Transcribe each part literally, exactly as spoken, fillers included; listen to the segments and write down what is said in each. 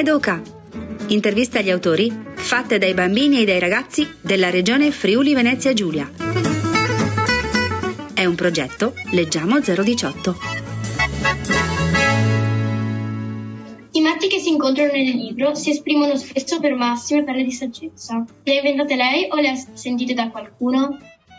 Educa. Interviste agli autori fatte dai bambini e dai ragazzi della regione Friuli Venezia Giulia. È un progetto Leggiamo zero diciotto. I matti che si incontrano nel libro si esprimono spesso per massime perle di saggezza. Le ha inventate lei o le ha sentite da qualcuno?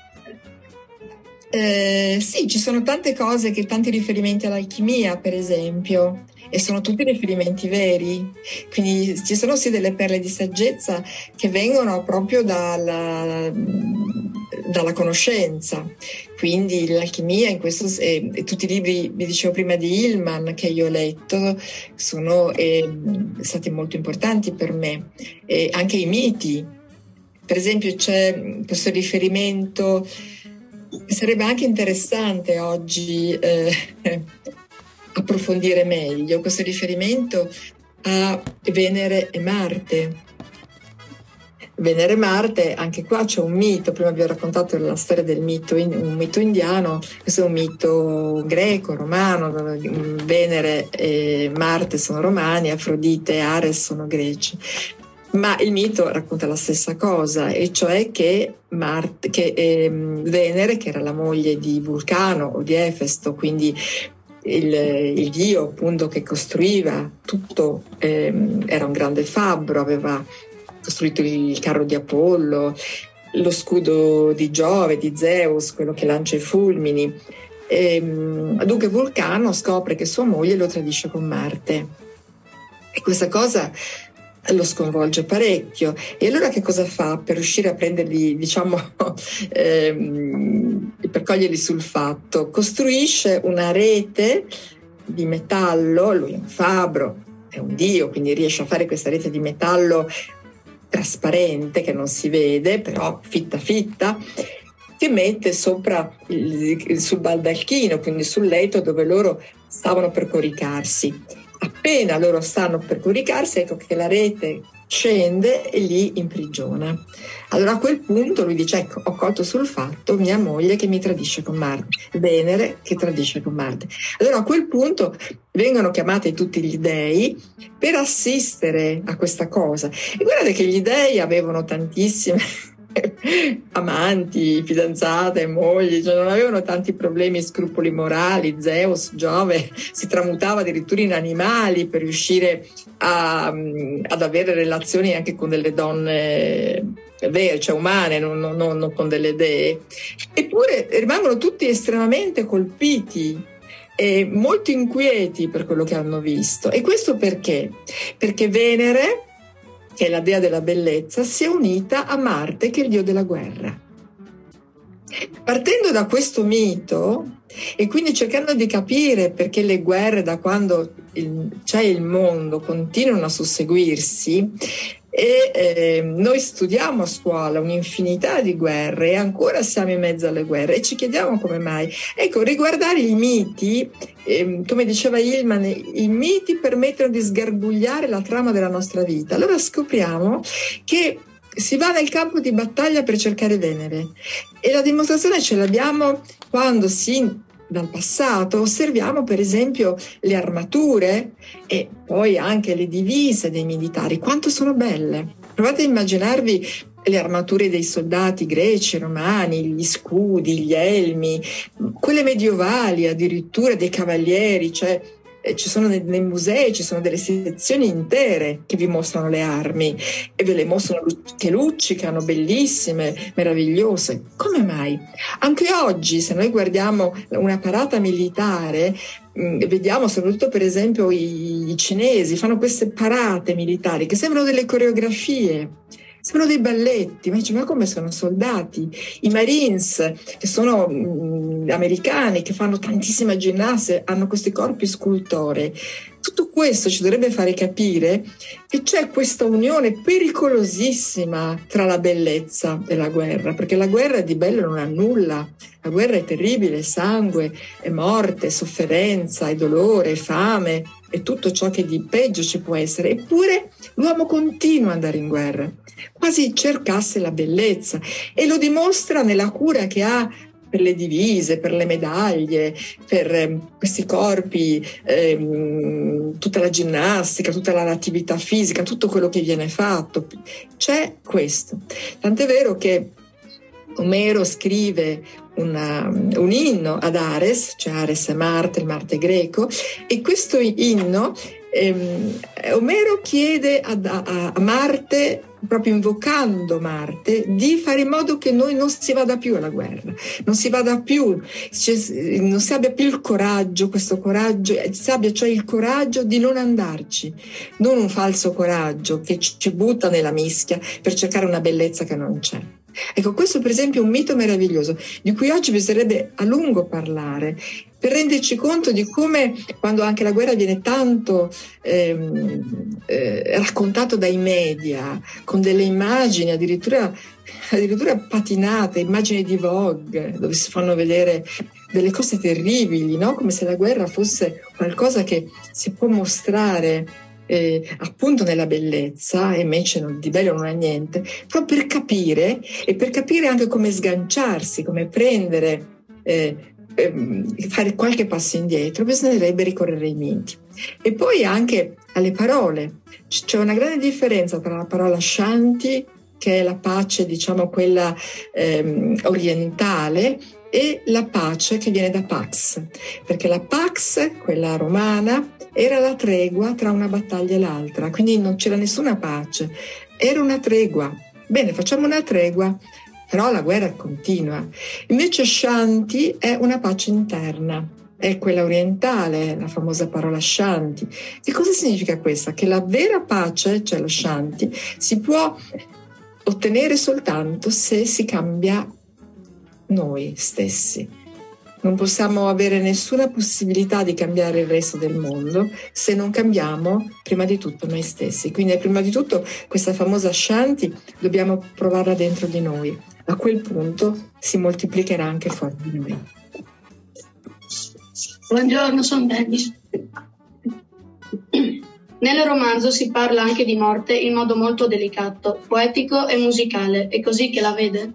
Eh, sì, ci sono tante cose, che tanti riferimenti all'alchimia, per esempio, e sono tutti riferimenti veri. Quindi ci sono sì delle perle di saggezza che vengono proprio dalla, dalla conoscenza. Quindi l'alchimia, in questo, e, e tutti i libri, vi dicevo prima, di Hillman che io ho letto, sono eh, stati molto importanti per me. E anche i miti. Per esempio c'è questo riferimento. Sarebbe anche interessante oggi eh, approfondire meglio questo riferimento a Venere e Marte. Venere e Marte, anche qua c'è un mito. Prima vi ho raccontato la storia del mito, un mito indiano, questo è un mito greco, romano, dove Venere e Marte sono romani, Afrodite e Ares sono greci. Ma il mito racconta la stessa cosa, e cioè che, Marte, che eh, Venere, che era la moglie di Vulcano o di Efesto, quindi il, il dio appunto che costruiva tutto, eh, era un grande fabbro, aveva costruito il carro di Apollo, lo scudo di Giove, di Zeus, quello che lancia i fulmini. E, dunque Vulcano scopre che sua moglie lo tradisce con Marte, e questa cosa lo sconvolge parecchio. E allora che cosa fa per riuscire a prenderli, diciamo, ehm, per coglierli sul fatto? Costruisce una rete di metallo, lui è un fabbro, è un dio, quindi riesce a fare questa rete di metallo trasparente che non si vede, però fitta fitta, che mette sopra il, sul baldacchino, quindi sul letto dove loro stavano per coricarsi. Appena loro stanno per coricarsi, ecco che la rete scende e li imprigiona. Allora a quel punto lui dice: ecco, ho colto sul fatto mia moglie che mi tradisce con Marte, Venere che tradisce con Marte. Allora a quel punto vengono chiamati tutti gli dei per assistere a questa cosa. E guardate che gli dei avevano tantissime amanti, fidanzate, mogli, cioè non avevano tanti problemi, scrupoli morali. Zeus, Giove, si tramutava addirittura in animali per riuscire a, ad avere relazioni anche con delle donne vere, cioè umane, non, non, non con delle dee. Eppure rimangono tutti estremamente colpiti e molto inquieti per quello che hanno visto. E questo perché? Perché Venere, che è la dea della bellezza, si è unita a Marte, che è il dio della guerra. Partendo da questo mito, e quindi cercando di capire perché le guerre, da quando il, c'è il mondo, continuano a susseguirsi, e eh, noi studiamo a scuola un'infinità di guerre e ancora siamo in mezzo alle guerre e ci chiediamo come mai. Ecco, riguardare i miti, eh, come diceva Hillman, i miti permettono di sgarbugliare la trama della nostra vita. Allora scopriamo che si va nel campo di battaglia per cercare Venere, e la dimostrazione ce l'abbiamo quando si dal passato osserviamo per esempio le armature e poi anche le divise dei militari, quanto sono belle. Provate a immaginarvi le armature dei soldati greci, romani, gli scudi, gli elmi, quelle medievali addirittura, dei cavalieri, cioè ci sono nei, nei musei, ci sono delle sezioni intere che vi mostrano le armi e ve le mostrano che luccicano, bellissime, meravigliose. Come mai? Anche oggi, se noi guardiamo una parata militare, mh, vediamo soprattutto per esempio i, i cinesi fanno queste parate militari che sembrano delle coreografie, sembrano dei balletti, ma dice, ma come sono soldati? I Marines, che sono mh, americani, che fanno tantissima ginnastica, hanno questi corpi scultorei. Tutto questo ci dovrebbe fare capire che c'è questa unione pericolosissima tra la bellezza e la guerra, perché la guerra di bello non ha nulla. La guerra è terribile, è sangue, è morte, è sofferenza, è dolore, è fame, è tutto ciò che di peggio ci può essere. Eppure l'uomo continua ad andare in guerra, quasi cercasse la bellezza, e lo dimostra nella cura che ha per le divise, per le medaglie, per eh, questi corpi, ehm, tutta la ginnastica, tutta l'attività fisica, tutto quello che viene fatto. C'è questo. Tant'è vero che Omero scrive una, un inno ad Ares, cioè Ares è Marte, il Marte greco, e questo inno ehm, Omero chiede a, a, a Marte, proprio invocando Marte, di fare in modo che noi non si vada più alla guerra, non si vada più, non si abbia più il coraggio, questo coraggio, si abbia cioè il coraggio di non andarci, non un falso coraggio che ci butta nella mischia per cercare una bellezza che non c'è. Ecco, questo per esempio è un mito meraviglioso di cui oggi bisognerebbe a lungo parlare per renderci conto di come, quando anche la guerra viene tanto ehm, eh, raccontato dai media, con delle immagini addirittura, addirittura patinate, immagini di Vogue, dove si fanno vedere delle cose terribili, no? Come se la guerra fosse qualcosa che si può mostrare Eh, appunto nella bellezza, e invece non, di bello non ha niente, però per capire e per capire anche come sganciarsi, come prendere, eh, eh, fare qualche passo indietro, bisognerebbe ricorrere ai miti. E poi anche alle parole. C'è una grande differenza tra la parola Shanti, che è la pace, diciamo quella ehm, orientale, e la pace che viene da Pax, perché la Pax, quella romana, era la tregua tra una battaglia e l'altra, quindi non c'era nessuna pace, era una tregua. Bene, facciamo una tregua, però la guerra continua. Invece Shanti è una pace interna, è quella orientale, la famosa parola Shanti. Che cosa significa questa? Che la vera pace, cioè lo Shanti, si può ottenere soltanto se si cambia noi stessi. Non possiamo avere nessuna possibilità di cambiare il resto del mondo se non cambiamo prima di tutto noi stessi. Quindi prima di tutto questa famosa Shanti dobbiamo provarla dentro di noi. A quel punto si moltiplicherà anche fuori di noi. Buongiorno, sono Dennis. Nel romanzo si parla anche di morte in modo molto delicato, poetico e musicale. È così che la vede?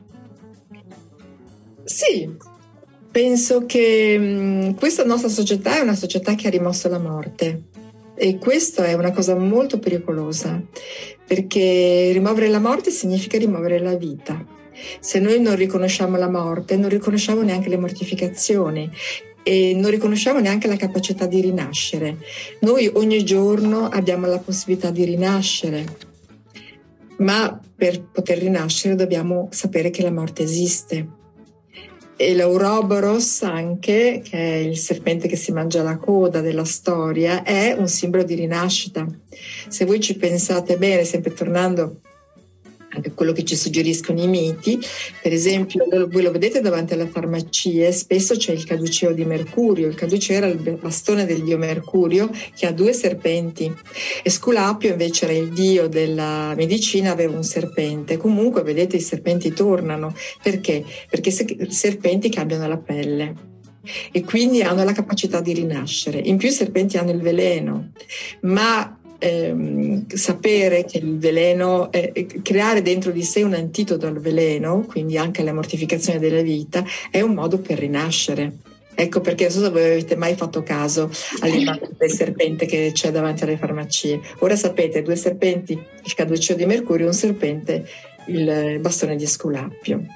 Sì, penso che mh, questa nostra società è una società che ha rimosso la morte, e questo è una cosa molto pericolosa, perché rimuovere la morte significa rimuovere la vita. Se noi non riconosciamo la morte, non riconosciamo neanche le mortificazioni e non riconosciamo neanche la capacità di rinascere. Noi ogni giorno abbiamo la possibilità di rinascere, ma per poter rinascere dobbiamo sapere che la morte esiste. E l'Ouroboros, anche, che è il serpente che si mangia la coda della storia, è un simbolo di rinascita. Se voi ci pensate bene, sempre tornando anche a quello che ci suggeriscono i miti, per esempio voi lo vedete davanti alle farmacie, spesso c'è il caduceo di Mercurio. Il caduceo era il bastone del dio Mercurio, che ha due serpenti. Esculapio invece era il dio della medicina, aveva un serpente. Comunque vedete, i serpenti tornano. Perché? Perché i serpenti cambiano la pelle e quindi hanno la capacità di rinascere. In più i serpenti hanno il veleno, ma Ehm, sapere che il veleno, eh, creare dentro di sé un antidoto al veleno, quindi anche alla mortificazione della vita, è un modo per rinascere. Ecco perché non so se voi avete mai fatto caso all'immagine del serpente che c'è davanti alle farmacie. Ora sapete, due serpenti, il caduceo di Mercurio, un serpente, il bastone di Esculapio.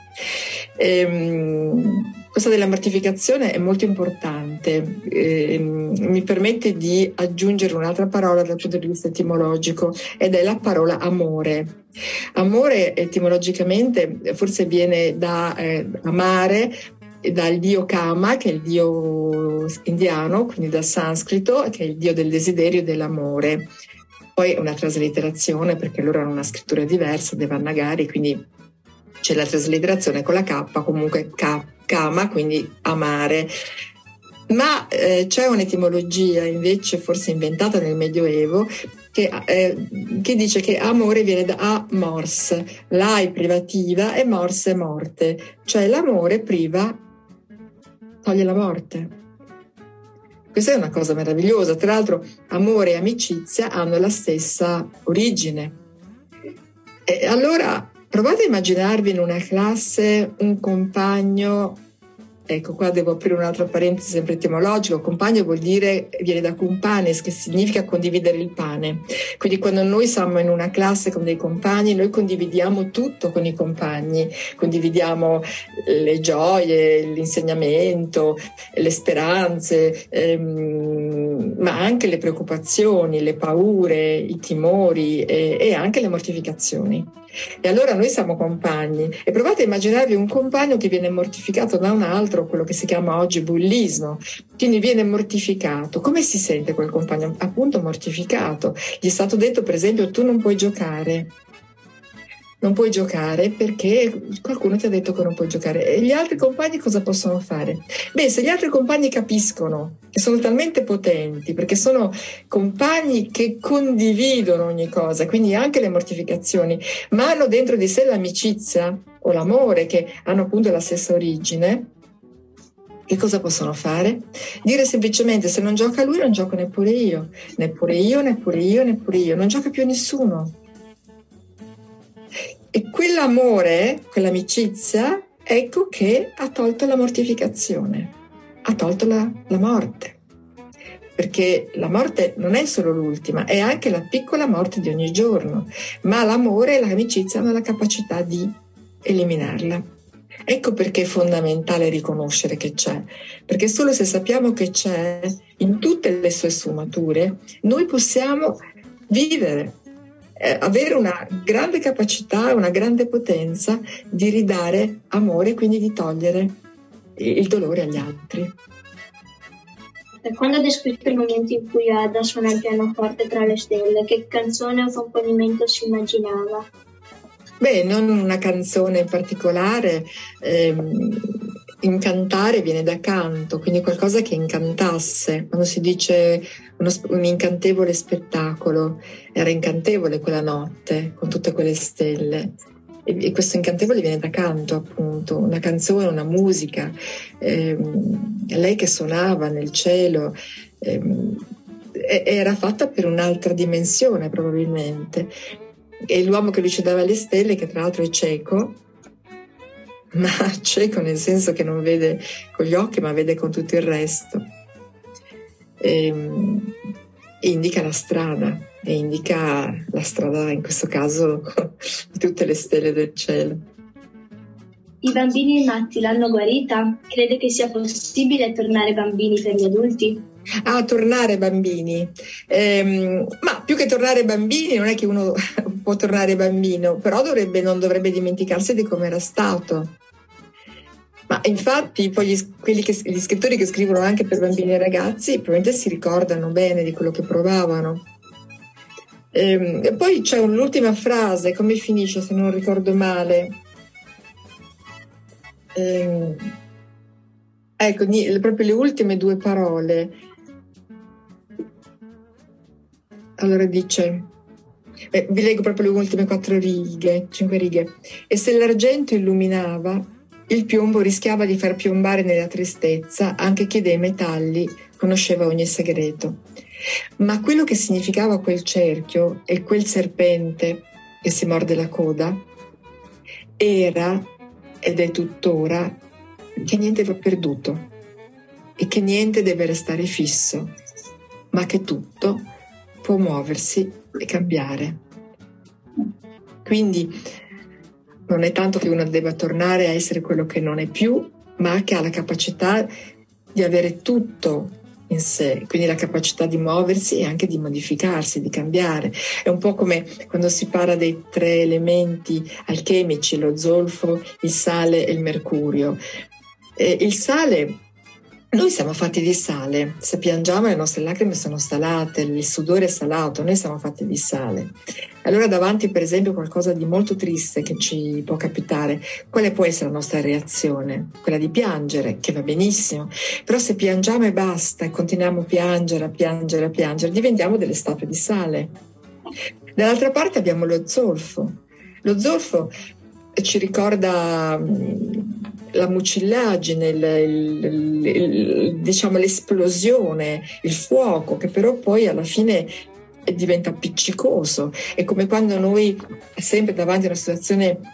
Ehm, questa della mortificazione è molto importante. Ehm, mi permette di aggiungere un'altra parola dal punto di vista etimologico, ed è la parola amore. Amore etimologicamente forse viene da eh, amare, dal dio Kama, che è il dio indiano, quindi dal sanscrito, che è il dio del desiderio e dell'amore. Poi è una traslitterazione, perché loro hanno una scrittura diversa, Devanagari, quindi c'è la traslitterazione con la K, comunque K, Kama, quindi amare. Ma eh, c'è un'etimologia invece forse inventata nel Medioevo che, eh, che dice che amore viene da amors, la è privativa e mors è morte, cioè l'amore priva, toglie la morte. Questa è una cosa meravigliosa. Tra l'altro amore e amicizia hanno la stessa origine. E allora provate a immaginarvi in una classe un compagno ecco qua devo aprire un'altra parentesi sempre etimologico. Compagno vuol dire, viene da cumpanes, che significa condividere il pane. Quindi quando noi siamo in una classe con dei compagni, noi condividiamo tutto con i compagni, condividiamo le gioie, l'insegnamento, le speranze, ehm, ma anche le preoccupazioni, le paure, i timori e, e anche le mortificazioni. E allora noi siamo compagni, e provate a immaginarvi un compagno che viene mortificato da un altro, quello che si chiama oggi bullismo, quindi viene mortificato. Come si sente quel compagno? Appunto mortificato. Gli è stato detto, per esempio, tu non puoi giocare. Non puoi giocare perché qualcuno ti ha detto che non puoi giocare. E gli altri compagni cosa possono fare? Beh, se gli altri compagni capiscono che sono talmente potenti, perché sono compagni che condividono ogni cosa, quindi anche le mortificazioni, ma hanno dentro di sé l'amicizia o l'amore, che hanno appunto la stessa origine, che cosa possono fare? Dire semplicemente: se non gioca lui non gioco neppure io, neppure io, neppure io, neppure io, non gioca più nessuno. E quell'amore, quell'amicizia, ecco che ha tolto la mortificazione, ha tolto la, la morte. Perché la morte non è solo l'ultima, è anche la piccola morte di ogni giorno, ma l'amore e l'amicizia hanno la capacità di eliminarla. Ecco perché è fondamentale riconoscere che c'è, perché solo se sappiamo che c'è in tutte le sue sfumature, noi possiamo vivere, Eh, avere una grande capacità, una grande potenza di ridare amore, quindi di togliere il dolore agli altri. Quando ha descritto il momento in cui Ada suona il pianoforte tra le stelle, che canzone o componimento si immaginava? Beh, non una canzone in particolare. ehm, Incantare viene da canto, quindi qualcosa che incantasse. Quando si dice uno, un incantevole spettacolo, era incantevole quella notte con tutte quelle stelle, e, e questo incantevole viene da canto, appunto, una canzone, una musica. Ehm, lei che suonava nel cielo ehm, era fatta per un'altra dimensione probabilmente, e l'uomo che luce dalle stelle, che tra l'altro è cieco, ma cieco nel senso che non vede con gli occhi ma vede con tutto il resto, e, e indica la strada, e indica la strada in questo caso di tutte le stelle del cielo. I bambini matti l'hanno guarita? Crede che sia possibile tornare bambini per gli adulti? Ah, tornare bambini. Ehm, ma più che tornare bambini, non è che uno può tornare bambino, però dovrebbe, non dovrebbe dimenticarsi di come era stato. Ma infatti poi gli, quelli che, gli scrittori che scrivono anche per bambini e ragazzi probabilmente si ricordano bene di quello che provavano. Ehm, e poi c'è un'ultima frase, come finisce se non ricordo male? Ehm, ecco, proprio le ultime due parole. Allora dice, eh, vi leggo proprio le ultime quattro righe, cinque righe. E se l'argento illuminava, il piombo rischiava di far piombare nella tristezza anche chi dei metalli conosceva ogni segreto. Ma quello che significava quel cerchio e quel serpente che si morde la coda era, ed è tuttora, che niente va perduto e che niente deve restare fisso, ma che tutto può muoversi e cambiare. Quindi non è tanto che uno debba tornare a essere quello che non è più, ma che ha la capacità di avere tutto in sé, quindi la capacità di muoversi e anche di modificarsi, di cambiare. È un po' come quando si parla dei tre elementi alchemici, lo zolfo, il sale e il mercurio. E il sale, noi siamo fatti di sale, se piangiamo le nostre lacrime sono salate, il sudore è salato, noi siamo fatti di sale. Allora davanti per esempio a qualcosa di molto triste che ci può capitare, quale può essere la nostra reazione? Quella di piangere, che va benissimo, però se piangiamo e basta e continuiamo a piangere, a piangere, a piangere, diventiamo delle statue di sale. Dall'altra parte abbiamo lo zolfo. Lo zolfo ci ricorda la mucillagine, il, il, il, diciamo l'esplosione, il fuoco, che però poi alla fine diventa appiccicoso. È come quando noi, sempre davanti a una situazione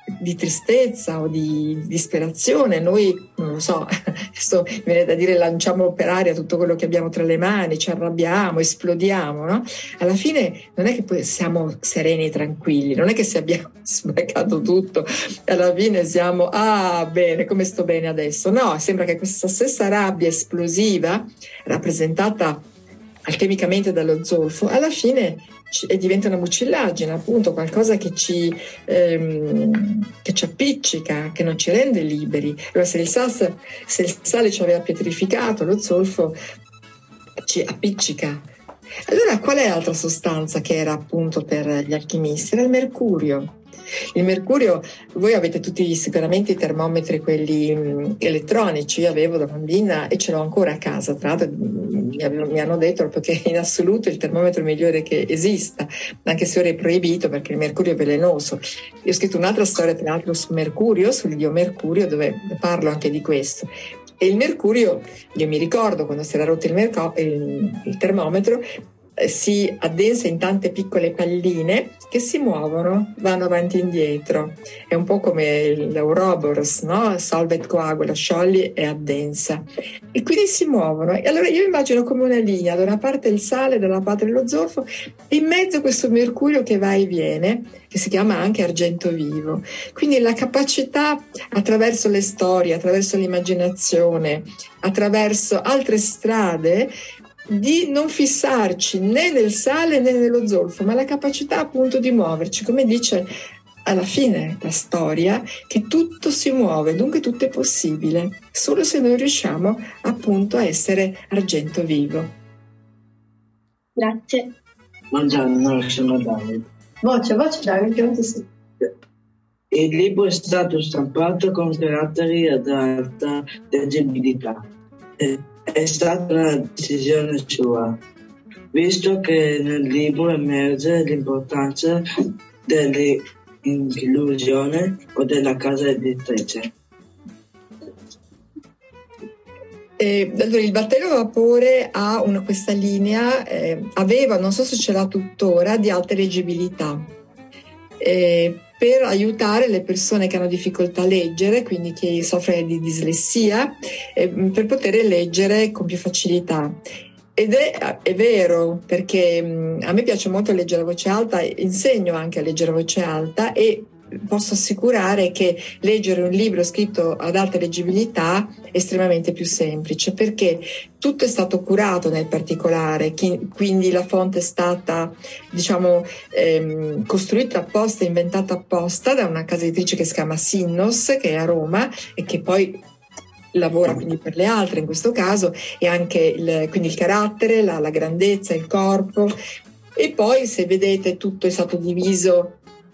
di tristezza o di disperazione. Noi, non lo so, adesso mi viene da dire, lanciamo per aria tutto quello che abbiamo tra le mani, ci arrabbiamo, esplodiamo, no? Alla fine non è che poi siamo sereni e tranquilli, non è che se abbiamo sprecato tutto alla fine siamo ah bene, come sto bene adesso. No, sembra che questa stessa rabbia esplosiva rappresentata alchemicamente dallo zolfo alla fine e diventa una mucillagine, appunto qualcosa che ci, ehm, che ci appiccica, che non ci rende liberi. Allora, se il sale, se il sale ci aveva pietrificato, lo zolfo ci appiccica. Allora, qual è l'altra sostanza che era appunto per gli alchimisti? Era il mercurio. Il mercurio, voi avete tutti sicuramente i termometri, quelli mh, elettronici. Io avevo da bambina e ce l'ho ancora a casa, tra l'altro mi, avevo, mi hanno detto proprio che in assoluto è il termometro migliore che esista, anche se ora è proibito perché il mercurio è velenoso. Io ho scritto un'altra storia tra l'altro su Mercurio, sul dio Mercurio, dove parlo anche di questo. E il mercurio, io mi ricordo quando si era rotto il, merco, il, il termometro, si addensa in tante piccole palline che si muovono, vanno avanti e indietro. È un po' come l'Ouroboros, no? Solvet coagula, sciogli e addensa. E quindi si muovono. E allora io immagino come una linea, da una parte il sale, dalla parte lo zolfo, e in mezzo questo mercurio che va e viene, che si chiama anche argento vivo. Quindi la capacità, attraverso le storie, attraverso l'immaginazione, attraverso altre strade, di non fissarci né nel sale né nello zolfo, ma la capacità appunto di muoverci, come dice alla fine la storia, che tutto si muove, dunque tutto è possibile, solo se noi riusciamo appunto a essere argento vivo. Grazie. Buongiorno, sono Davide. Voce, voce Davide, che non ti sento. Il libro è stato stampato con caratteri ad alta leggibilità. È stata una decisione sua, visto che nel libro emerge l'importanza dell'inclusione o della casa editrice. Eh, allora, il battello a vapore ha una, questa linea, eh, aveva, non so se ce l'ha tuttora, di alta leggibilità. Eh, per aiutare le persone che hanno difficoltà a leggere, quindi chi soffre di dislessia, eh, per poter leggere con più facilità. Ed è, è vero, perché mh, a me piace molto leggere a voce alta, insegno anche a leggere a voce alta e posso assicurare che leggere un libro scritto ad alta leggibilità è estremamente più semplice, perché tutto è stato curato nel particolare, quindi la fonte è stata, diciamo, ehm, costruita apposta, inventata apposta da una casa editrice che si chiama Sinnos, che è a Roma e che poi lavora quindi per le altre in questo caso, e anche il, quindi il carattere, la, la grandezza, il corpo. E poi, se vedete, tutto è stato diviso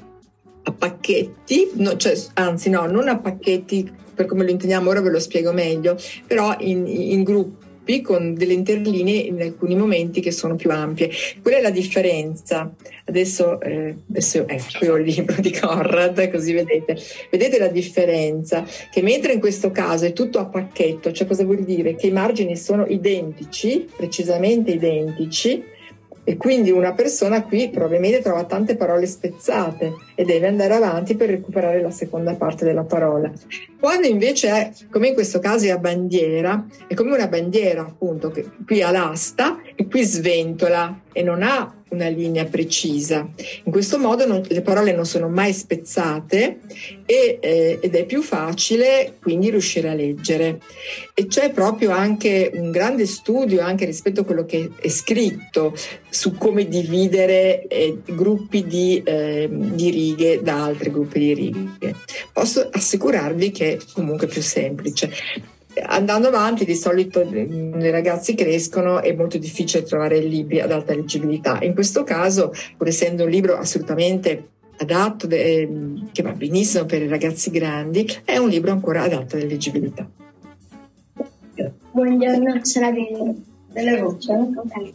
a pacchetti, no, cioè, anzi no, non a pacchetti per come lo intendiamo ora, ve lo spiego meglio, però in, in gruppi con delle interlinee in alcuni momenti che sono più ampie. Quella è la differenza. Adesso, eh, adesso ecco, qui ho il libro di Conrad, così vedete. Vedete la differenza? Che mentre in questo caso è tutto a pacchetto, cioè cosa vuol dire? Che i margini sono identici, precisamente identici, e quindi una persona qui probabilmente trova tante parole spezzate e deve andare avanti per recuperare la seconda parte della parola. Quando invece è, come in questo caso è a bandiera, è come una bandiera appunto che qui ha l'asta e qui sventola e non ha una linea precisa. In questo modo non, le parole non sono mai spezzate e, eh, ed è più facile quindi riuscire a leggere. E c'è proprio anche un grande studio anche rispetto a quello che è scritto su come dividere eh, gruppi di, eh, di righe da altri gruppi di righe. Posso assicurarvi che è comunque più semplice. Andando avanti, di solito i ragazzi crescono, è molto difficile trovare libri ad alta leggibilità. In questo caso, pur essendo un libro assolutamente adatto, eh, che va benissimo per i ragazzi grandi, è un libro ancora ad alta leggibilità. Buongiorno, sono Adele. Delle voci? Ok.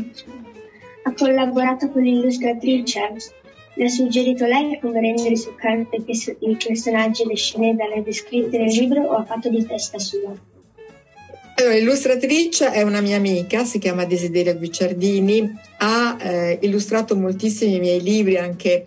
Ha collaborato con l'illustratrice. Le ha suggerito lei come rendere su carta i personaggi e le scene dalle descritte nel libro o ha fatto di testa sua? Allora, l'illustratrice è una mia amica, si chiama Desiderio Guicciardini, ha eh, illustrato moltissimi miei libri, anche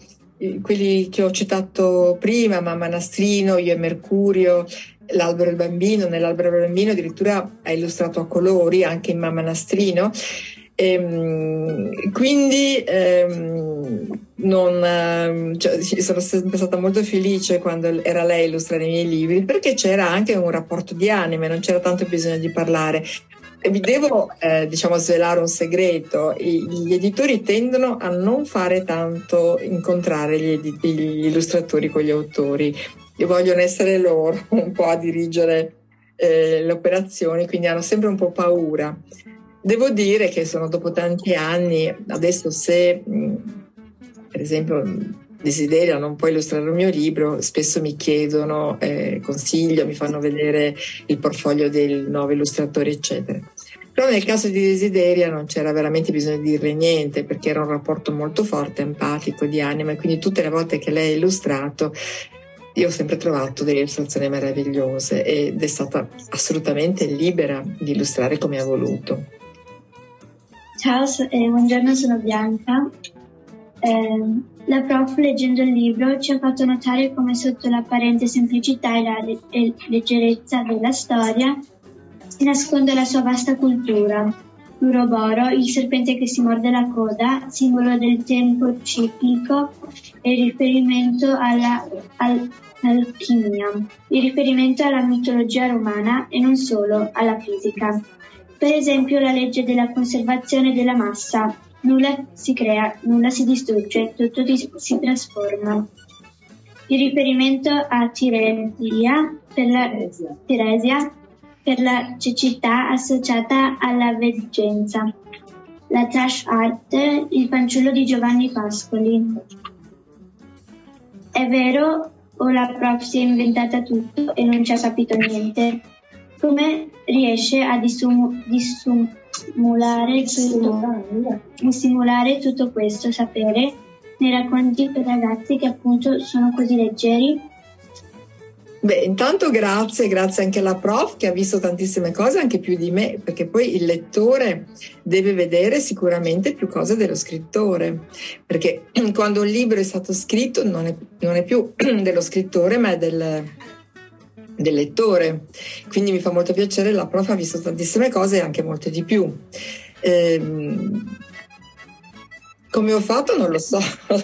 quelli che ho citato prima, Mamma Nastrino, Io e Mercurio, L'albero e il bambino. Nell'Albero e il bambino addirittura ha illustrato a colori anche in Mamma Nastrino. Ehm, quindi ehm, non, cioè, sono sempre stata molto felice quando era lei a illustrare i miei libri, perché c'era anche un rapporto di anime, non c'era tanto bisogno di parlare. E vi devo eh, diciamo svelare un segreto: I, gli editori tendono a non fare tanto incontrare gli, edi- gli illustratori con gli autori, e vogliono essere loro un po' a dirigere eh, le operazioni, quindi hanno sempre un po' paura. Devo dire che sono dopo tanti anni, adesso se mh, per esempio Desideria non può illustrare il mio libro, spesso mi chiedono eh, consiglio, mi fanno vedere il portfolio del nuovo illustratore, eccetera. Però nel caso di Desideria non c'era veramente bisogno di dirle niente, perché era un rapporto molto forte, empatico, di anima, e quindi tutte le volte che lei ha illustrato io ho sempre trovato delle illustrazioni meravigliose, ed è stata assolutamente libera di illustrare come ha voluto. Ciao, eh, buongiorno, sono Bianca. Eh, la prof, leggendo il libro, ci ha fatto notare come sotto l'apparente semplicità e la le- e leggerezza della storia si nasconde la sua vasta cultura. L'uroboro, il serpente che si morde la coda, simbolo del tempo ciclico e riferimento alla, al, all'alchimia, il riferimento alla mitologia romana e non solo, alla fisica. Per esempio la legge della conservazione della massa: nulla si crea, nulla si distrugge, tutto di- si trasforma. Il riferimento a Tiresia per la, Tiresia per la cecità associata alla veggenza. La trash art, il fanciullo di Giovanni Pascoli. È vero o la prof si è inventata tutto e non ci ha capito niente? Come riesce a dissum- dissimulare tutto, dissimulare tutto questo sapere nei racconti per ragazzi che appunto sono così leggeri? Beh, intanto grazie, grazie anche alla prof che ha visto tantissime cose, anche più di me, perché poi il lettore deve vedere sicuramente più cose dello scrittore, perché quando un libro è stato scritto non è, non è più dello scrittore, ma è del, del lettore. Quindi mi fa molto piacere, la prof ha visto tantissime cose e anche molte di più. Ehm, come ho fatto non lo so.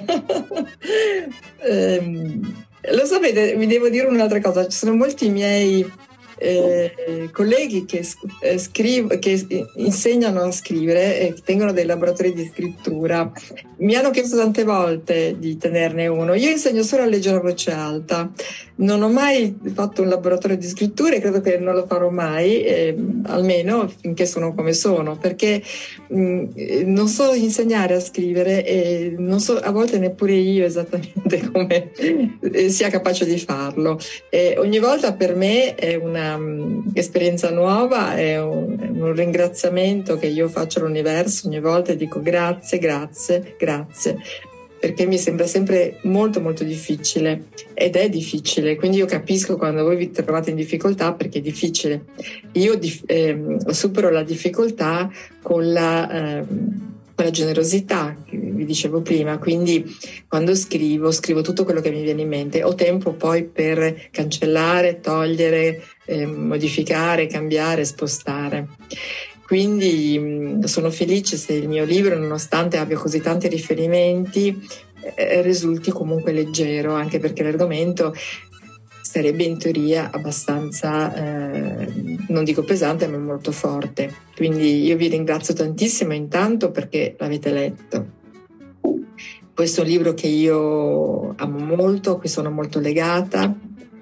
ehm, Lo sapete, vi devo dire un'altra cosa: ci sono molti miei eh, colleghi che, eh, scrivo, che insegnano a scrivere e che tengono dei laboratori di scrittura. Mi hanno chiesto tante volte di tenerne uno. Io insegno solo a leggere a voce alta, non ho mai fatto un laboratorio di scrittura e credo che non lo farò mai, eh, almeno finché sono come sono, perché mh, non so insegnare a scrivere e non so a volte neppure io esattamente come eh, sia capace di farlo. E ogni volta per me è una um, esperienza nuova, è un, è un ringraziamento che io faccio all'universo ogni volta, e dico grazie, grazie, grazie, perché mi sembra sempre molto molto difficile, ed è difficile, quindi io capisco quando voi vi trovate in difficoltà, perché è difficile. Io dif- eh, supero la difficoltà con la, eh, con la generosità che vi dicevo prima, quindi quando scrivo scrivo tutto quello che mi viene in mente, ho tempo poi per cancellare, togliere, eh, modificare, cambiare, spostare. Quindi mh, sono felice se il mio libro, nonostante abbia così tanti riferimenti, eh, risulti comunque leggero, anche perché l'argomento sarebbe in teoria abbastanza, eh, non dico pesante, ma molto forte. Quindi io vi ringrazio tantissimo intanto perché l'avete letto. Questo è un libro che io amo molto, a cui sono molto legata.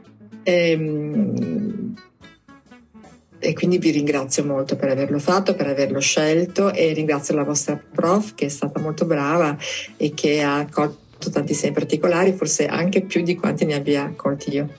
Ehm, E quindi vi ringrazio molto per averlo fatto, per averlo scelto, e ringrazio la vostra prof che è stata molto brava e che ha colto tantissimi particolari, forse anche più di quanti ne abbia colti io.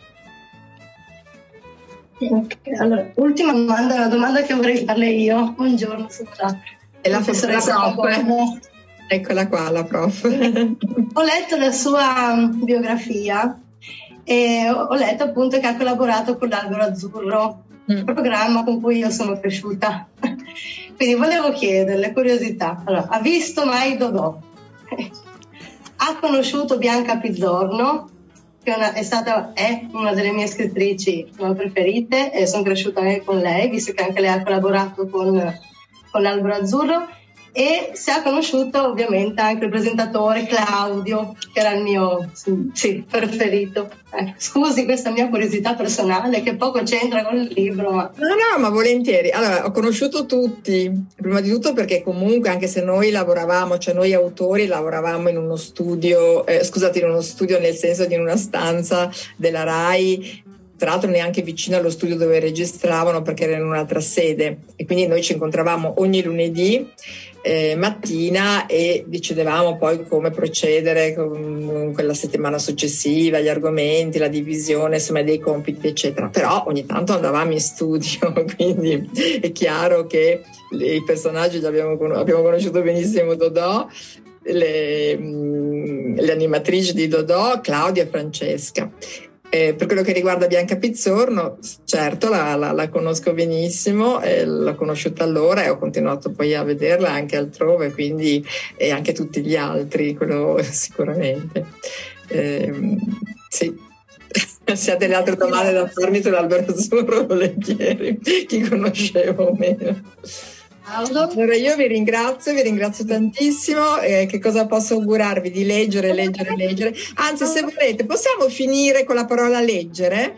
Okay, allora, ultima domanda, una domanda che vorrei farle io. Buongiorno, sono la E la professoressa prof. Eccola qua, la prof. Ho letto la sua biografia e ho letto appunto che ha collaborato con l'Albero Azzurro, un programma con cui io sono cresciuta. Quindi volevo chiederle, curiosità, allora, ha visto mai Dodò? Ha ha conosciuto Bianca Pizzorno, che una, è stata è una delle mie scrittrici preferite, e sono cresciuta anche con lei, visto che anche lei ha collaborato con, con l'Albero Azzurro, e si è conosciuto ovviamente anche il presentatore Claudio, che era il mio sì, preferito. Eh, scusi questa mia curiosità personale che poco c'entra con il libro, ma... No, no, ma volentieri. Allora, ho conosciuto tutti, prima di tutto perché comunque anche se noi lavoravamo, cioè noi autori lavoravamo in uno studio, eh, scusate, in uno studio nel senso di in una stanza della RAI, tra l'altro neanche vicino allo studio dove registravano perché era in un'altra sede, e quindi noi ci incontravamo ogni lunedì eh, mattina e decidevamo poi come procedere con quella settimana successiva, gli argomenti, la divisione insomma dei compiti eccetera. Però ogni tanto andavamo in studio, quindi è chiaro che i personaggi li abbiamo, abbiamo conosciuto benissimo Dodò, le, le animatrici di Dodò, Claudia e Francesca. Eh, per quello che riguarda Bianca Pizzorno, certo la, la, la conosco benissimo, eh, l'ho conosciuta allora e ho continuato poi a vederla anche altrove, quindi e anche tutti gli altri, quello sicuramente. Eh, sì. Se ha delle altre domande da farmi sull'Albero Azzurro, volentieri, chi conoscevo o meno. Allora io vi ringrazio, vi ringrazio tantissimo. Eh, che cosa posso augurarvi? Di leggere, leggere, leggere. Anzi, se volete, possiamo finire con la parola leggere?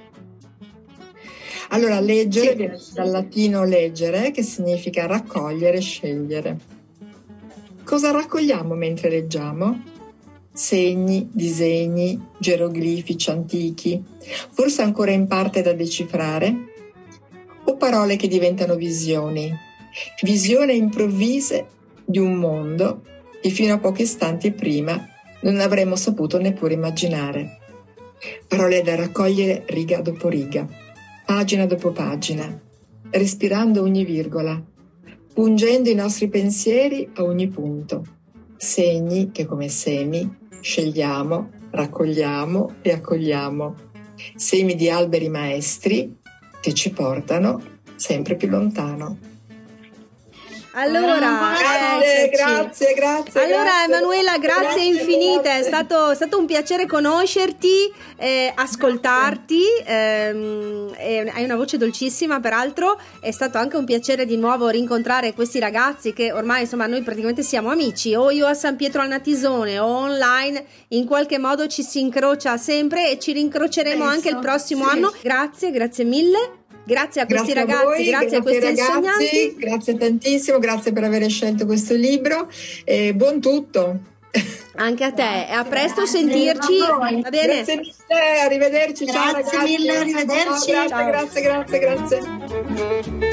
Allora, leggere viene dal latino leggere, che significa raccogliere, scegliere. Cosa raccogliamo mentre leggiamo? Segni, disegni, geroglifici antichi, forse ancora in parte da decifrare, o parole che diventano visioni. Visioni improvvise di un mondo che fino a pochi istanti prima non avremmo saputo neppure immaginare. Parole da raccogliere riga dopo riga, pagina dopo pagina, respirando ogni virgola, pungendo i nostri pensieri a ogni punto. Segni che come semi scegliamo, raccogliamo e accogliamo. Semi di alberi maestri che ci portano sempre più lontano. Allora, grazie, grazie, grazie. Allora, grazie. Emanuela, grazie, grazie infinite. Grazie. È stato, è stato un piacere conoscerti, eh, ascoltarti. Ehm, eh, hai una voce dolcissima, peraltro. È stato anche un piacere di nuovo rincontrare questi ragazzi che ormai, insomma, noi praticamente siamo amici. O io a San Pietro al Natisone o online, in qualche modo ci si incrocia sempre e ci rincroceremo Penso, anche il prossimo sì. anno. Grazie, grazie mille. Grazie a questi grazie ragazzi, a voi, grazie, grazie a questi ragazzi, insegnanti. Grazie tantissimo, grazie per aver scelto questo libro e buon tutto. Anche a te, e a presto sentirci. Va bene? Grazie mille, arrivederci. Grazie ciao ragazzi. mille, arrivederci. Ciao, grazie, ciao. grazie, grazie, grazie.